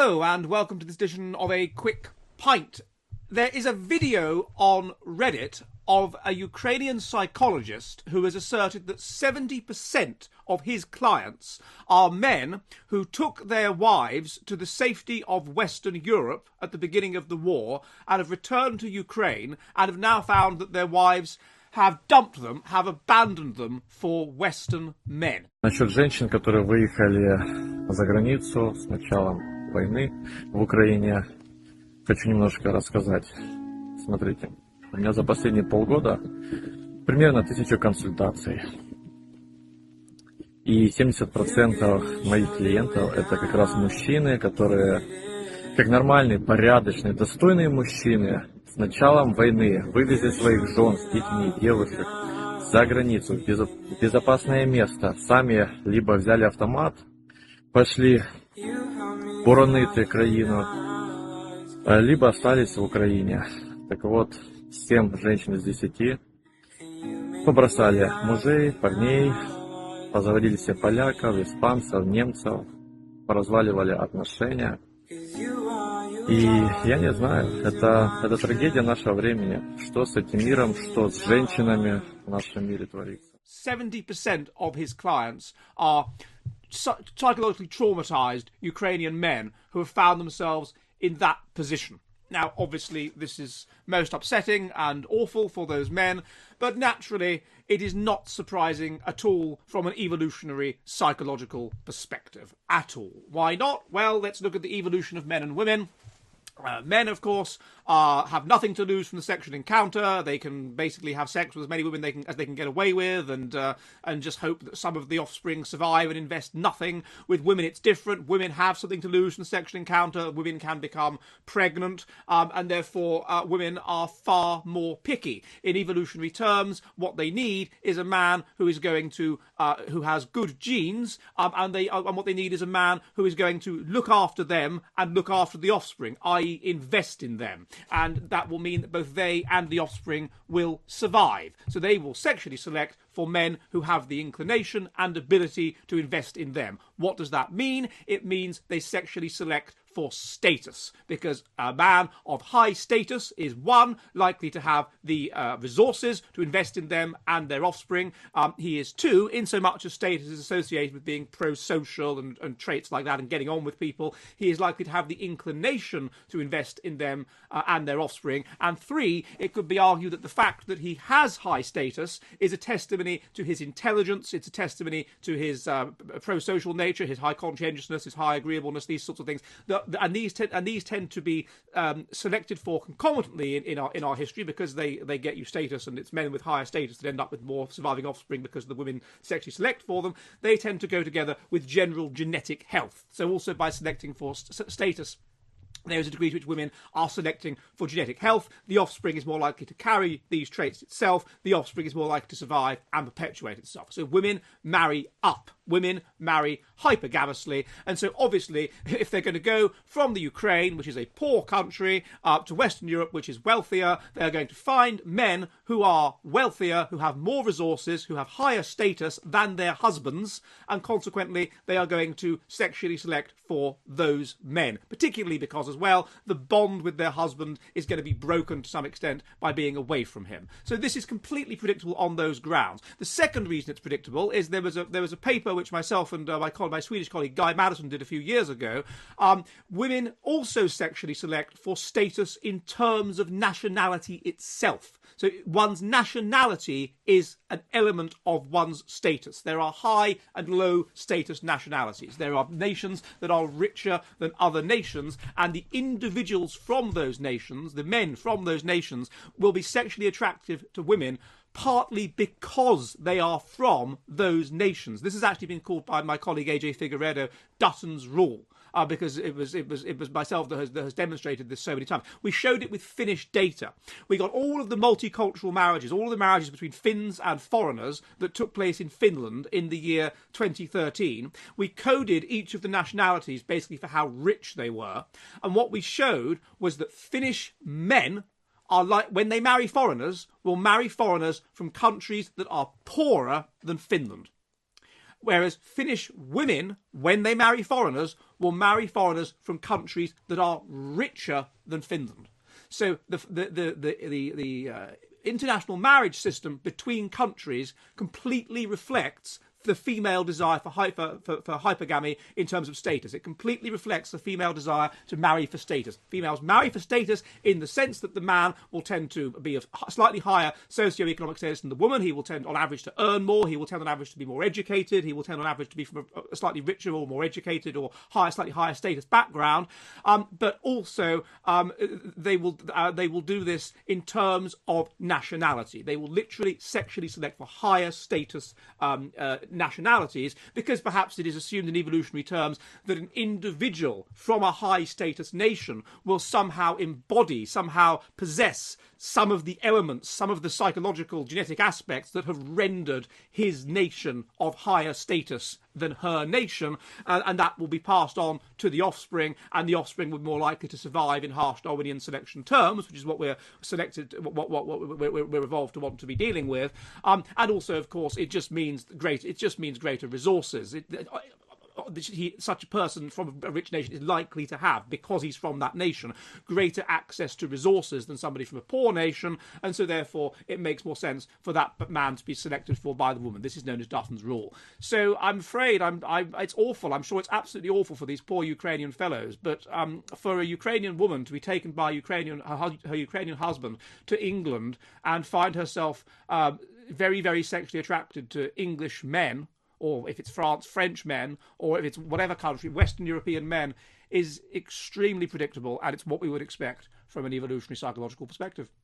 Hello and welcome to this edition of A Quick Pint. There is a video on Reddit of a Ukrainian psychologist who has asserted that 70% of his clients are men who took their wives to the safety of Western Europe at the beginning of the war and have returned to Ukraine and have now found that their wives have dumped them, have abandoned them for Western men. Насчет женщин, которые выехали за границу с началом войны в Украине, хочу немножко рассказать. Смотрите, у меня за последние полгода примерно 1000 консультаций. И 70% моих клиентов это как раз мужчины, которые, как нормальные, порядочные, достойные мужчины, с началом войны вывезли своих жен с детьми, девушек за границу, в безопасное место. Сами либо взяли автомат, пошли боронити країну, либо остались в Украине. Так вот, 7 женщин из 10 побросали мужей, парней, позаводили себе поляков, испанцев, немцев, поразваливали отношения. И я не знаю, это трагедия нашего времени. Что с этим миром, что с женщинами в нашем мире творится. 70% of his clients are psychologically traumatized Ukrainian men who have found themselves in that position. Now, obviously, this is most upsetting and awful for those men, but naturally, it is not surprising at all from an evolutionary psychological perspective. At all. Why not? Well, let's look at the evolution of men and women. Men, of course, have nothing to lose from the sexual encounter. They can basically have sex with as many women as they can get away with, and just hope that some of the offspring survive and invest nothing. With women, it's different. Women have something to lose from the sexual encounter. Women can become pregnant, and therefore women are far more picky. In evolutionary terms, what they need is a man who is going to who has good genes, and what they need is a man who is going to look after them and look after the offspring, i.e. invest in them. And that will mean that both they and the offspring will survive. So they will sexually select for men who have the inclination and ability to invest in them. What does that mean? It means they sexually select for status, because a man of high status is, one, likely to have the resources to invest in them and their offspring. He is, two, in so much as status is associated with being pro-social and traits like that and getting on with people, he is likely to have the inclination to invest in them and their offspring. And three, it could be argued that the fact that he has high status is a testimony to his intelligence, it's a testimony to his pro-social nature, his high conscientiousness, his high agreeableness, these sorts of things. And these tend to be selected for concomitantly in our history, because they get you status, and it's men with higher status that end up with more surviving offspring because the women sexually select for them. They tend to go together with general genetic health. So also by selecting for status, there is a degree to which women are selecting for genetic health. The offspring is more likely to carry these traits itself. The offspring is more likely to survive and perpetuate itself. So women marry up. Women marry hypergamously. And so obviously, if they're going to go from the Ukraine, which is a poor country, to Western Europe, which is wealthier, they're going to find men who are wealthier, who have more resources, who have higher status than their husbands, and consequently, they are going to sexually select for those men, particularly because, as well, the bond with their husband is going to be broken to some extent by being away from him. So this is completely predictable on those grounds. The second reason it's predictable is there was a paper which myself and my Swedish colleague Guy Madison did a few years ago. Women also sexually select for status in terms of nationality itself. So one's nationality is an element of one's status. There are high and low status nationalities. There are nations that are richer than other nations, and the individuals from those nations, the men from those nations, will be sexually attractive to women partly because they are from those nations. This has actually been called by my colleague AJ Figueredo Dutton's rule. Because it was myself that has demonstrated this so many times. We showed it with Finnish data. We got all of the multicultural marriages, all of the marriages between Finns and foreigners that took place in Finland in the year 2013. We coded each of the nationalities basically for how rich they were. And what we showed was that Finnish men are like, when they marry foreigners, will marry foreigners from countries that are poorer than Finland. Whereas Finnish women, when they marry foreigners, will marry foreigners from countries that are richer than Finland. So the international marriage system between countries completely reflects the female desire for hypergamy in terms of status. It completely reflects the female desire to marry for status. Females marry for status in the sense that the man will tend to be of slightly higher socioeconomic status than the woman. He will tend on average to earn more. He will tend on average to be more educated. He will tend on average to be from a slightly richer or more educated or slightly higher status background. But also they will do this in terms of nationality. They will literally sexually select for higher status nationalities, because perhaps it is assumed in evolutionary terms that an individual from a high status nation will somehow embody, somehow possess some of the elements, some of the psychological genetic aspects that have rendered his nation of higher status than her nation, and that will be passed on to the offspring, and the offspring would be more likely to survive in harsh Darwinian selection terms, which is what we're we're evolved to want to be dealing with, and also, of course, it just means greater resources. Such a person from a rich nation is likely to have, because he's from that nation, greater access to resources than somebody from a poor nation, and so therefore it makes more sense for that man to be selected for by the woman. This is known as Dutton's rule. So I'm afraid it's awful. I'm sure it's absolutely awful for these poor Ukrainian fellows, but for a Ukrainian woman to be taken by her Ukrainian husband to England and find herself very, very sexually attracted to English men, or if it's France, French men, or if it's whatever country, Western European men, is extremely predictable, and it's what we would expect from an evolutionary psychological perspective.